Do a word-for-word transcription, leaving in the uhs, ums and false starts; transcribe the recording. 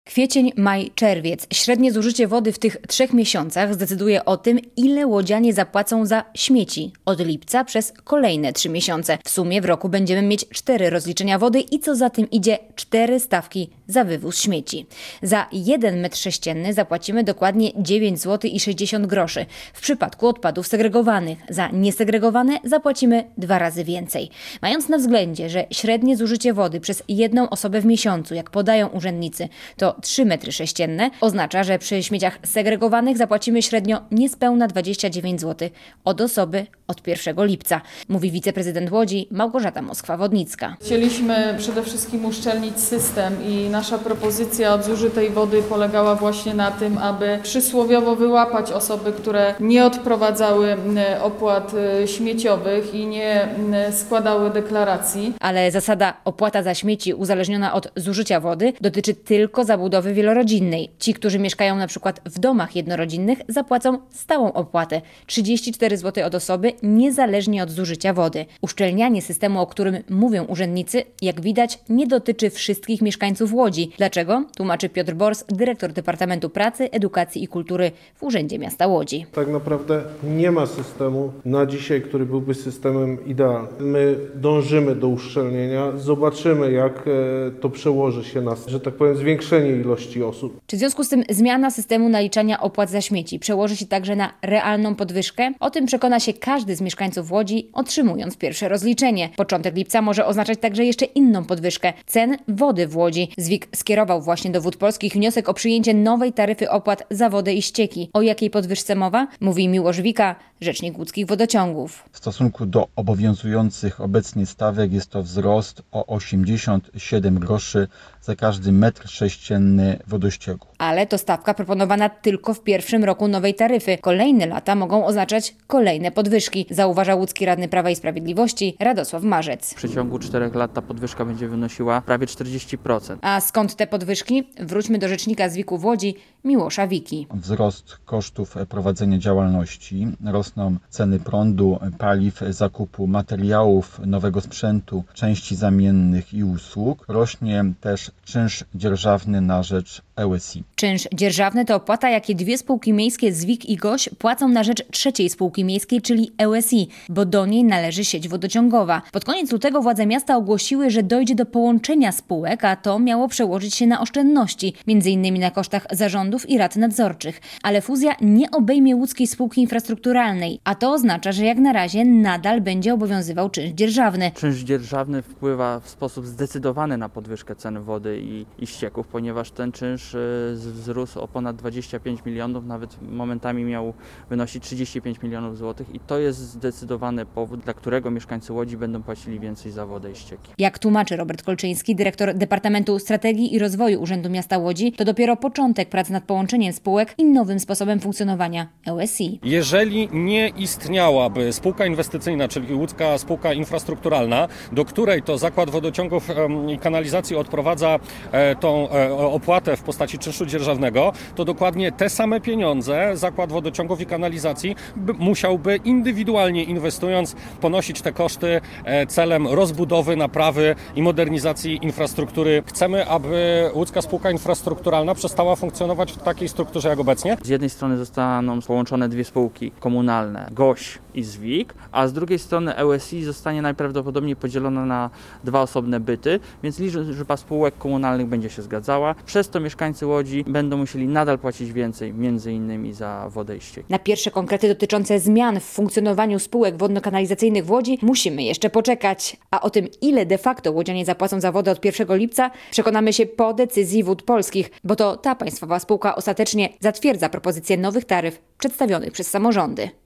Kwiecień, maj, czerwiec. Średnie zużycie wody w tych trzech miesiącach zdecyduje o tym, ile łodzianie zapłacą za śmieci. Od lipca przez kolejne trzy miesiące. W sumie w roku będziemy mieć cztery rozliczenia wody i co za tym idzie cztery stawki za wywóz śmieci. Za jeden metr sześcienny zapłacimy dokładnie dziewięć złotych sześćdziesiąt groszy. W przypadku odpadów segregowanych. Za niesegregowane zapłacimy dwa razy więcej. Mając na względzie, że średnie zużycie wody przez jedną osobę w miesiącu, jak podają urzędnicy, to trzy metry sześcienne, oznacza, że przy śmieciach segregowanych zapłacimy średnio niespełna dwadzieścia dziewięć złotych od osoby od pierwszego lipca, mówi wiceprezydent Łodzi Małgorzata Moskwa-Wodnicka. Chcieliśmy przede wszystkim uszczelnić system i nasza propozycja od zużytej wody polegała właśnie na tym, aby przysłowiowo wyłapać osoby, które nie odprowadzały opłat śmieciowych i nie składały deklaracji. Ale zasada opłata za śmieci uzależniona od zużycia wody dotyczy tylko zabudowy wielorodzinnej. Ci, którzy mieszkają na przykład w domach jednorodzinnych, zapłacą stałą opłatę trzydzieści cztery złote od osoby, niezależnie od zużycia wody. Uszczelnianie systemu, o którym mówią urzędnicy, jak widać, nie dotyczy wszystkich mieszkańców Łodzi. Dlaczego? Tłumaczy Piotr Bors, dyrektor Departamentu Pracy, Edukacji i Kultury w Urzędzie Miasta Łodzi. Tak naprawdę nie ma systemu na dzisiaj, który byłby systemem idealnym. My dążymy do uszczelnienia, zobaczymy, jak to przełoży się na, że tak powiem, zwiększenie ilości osób. Czy w związku z tym zmiana systemu naliczania opłat za śmieci przełoży się także na realną podwyżkę? O tym przekona się każdy z mieszkańców Łodzi, otrzymując pierwsze rozliczenie. Początek lipca może oznaczać także jeszcze inną podwyżkę cen wody w Łodzi. ZWIK skierował właśnie do Wód Polskich wniosek o przyjęcie nowej taryfy opłat za wodę i ścieki. O jakiej podwyżce mowa? Mówi Miłosz Wika, rzecznik łódzkich wodociągów. W stosunku do obowiązujących obecnie stawek jest to wzrost o osiemdziesiąt siedem groszy za każdy metr sześcienny wodościeku. Ale to stawka proponowana tylko w pierwszym roku nowej taryfy. Kolejne lata mogą oznaczać kolejne podwyżki, zauważa łódzki radny Prawa i Sprawiedliwości Radosław Marzec. W przeciągu czterech lat ta podwyżka będzie wynosiła prawie czterdzieści procent. A skąd te podwyżki? Wróćmy do rzecznika zwiku w Łodzi, Miłosza Wiki. Wzrost kosztów prowadzenia działalności, rosną ceny prądu, paliw, zakupu materiałów, nowego sprzętu, części zamiennych i usług. Rośnie też czynsz dzierżawny na rzecz E Ł S I. Czynsz dzierżawny to opłata, jakie dwie spółki miejskie ZWIK i GOŚ płacą na rzecz trzeciej spółki miejskiej, czyli E Ł S I, bo do niej należy sieć wodociągowa. Pod koniec lutego władze miasta ogłosiły, że dojdzie do połączenia spółek, a to miało przełożyć się na oszczędności, między innymi na kosztach zarządów i rad nadzorczych. Ale fuzja nie obejmie łódzkiej spółki infrastrukturalnej, a to oznacza, że jak na razie nadal będzie obowiązywał czynsz dzierżawny. Czynsz dzierżawny wpływa w sposób zdecydowany na podwyżkę cen wody i, i ścieków, ponieważ ten czynsz wzrósł o ponad dwadzieścia pięć milionów, nawet momentami miał wynosić trzydzieści pięć milionów złotych i to jest zdecydowany powód, dla którego mieszkańcy Łodzi będą płacili więcej za wodę i ścieki. Jak tłumaczy Robert Kolczyński, dyrektor Departamentu Strategii i Rozwoju Urzędu Miasta Łodzi, to dopiero początek prac nad połączeniem spółek i nowym sposobem funkcjonowania E Ł S I. Jeżeli nie istniałaby spółka inwestycyjna, czyli łódzka spółka infrastrukturalna, do której to Zakład Wodociągów i Kanalizacji odprowadza tą opłatę w postaci czynszu dzierżawnego, to dokładnie te same pieniądze Zakład Wodociągów i Kanalizacji musiałby indywidualnie inwestując ponosić te koszty celem rozbudowy, naprawy i modernizacji infrastruktury. Chcemy, aby łódzka spółka infrastrukturalna przestała funkcjonować w takiej strukturze jak obecnie. Z jednej strony zostaną połączone dwie spółki komunalne, GOŚ i ZWIK, a z drugiej strony E Ł S I zostanie najprawdopodobniej podzielona na dwa osobne byty, więc liczba spółek komunalnych będzie się zgadzała. Przez to mieszkańcy Łodzi będą musieli nadal płacić więcej, między innymi za wodę i ścieki. Na pierwsze konkrety dotyczące zmian w funkcjonowaniu spółek wodno-kanalizacyjnych w Łodzi musimy jeszcze poczekać. A o tym, ile de facto łodzianie zapłacą za wodę od pierwszego lipca, przekonamy się po decyzji Wód Polskich, bo to ta państwowa spółka ostatecznie zatwierdza propozycję nowych taryf przedstawionych przez samorządy.